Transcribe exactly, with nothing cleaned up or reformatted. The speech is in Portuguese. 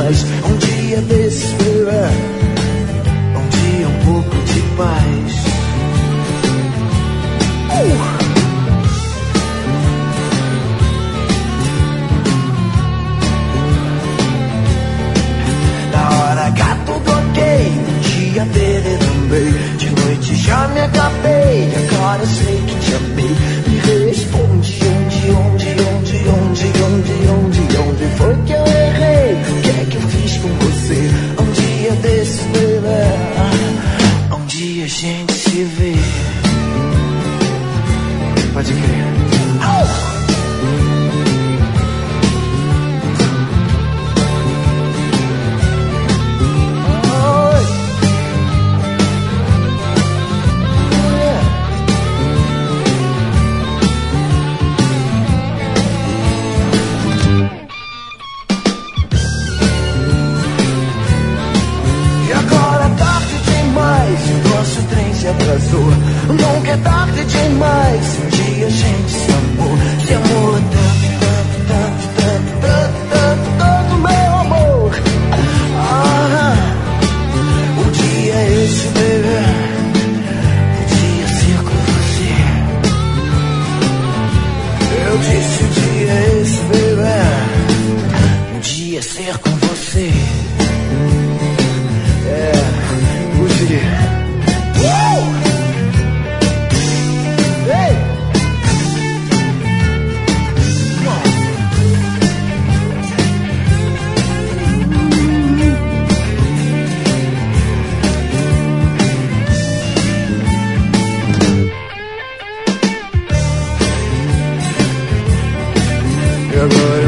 mais. Um dia desses, baby, um dia um pouco de paz. uh. Cá tudo ok, um dia dele também. De noite já me acabei, agora eu sei que te amei. Me responde onde, onde, onde, onde, onde, onde, onde foi que eu errei? O que é que eu fiz com você? Um dia desses, baby, um dia a gente se vê. Pode crer. Oh! Atrasou. Nunca é tarde demais. Um dia a gente se amou. Se amou tanto, tanto, tanto, tanto, tanto, tanto, meu amor. Ah, o dia é esse, baby. O dia ser com você. Eu disse o dia é esse, baby. Um dia ser com você. É, o dia. Agora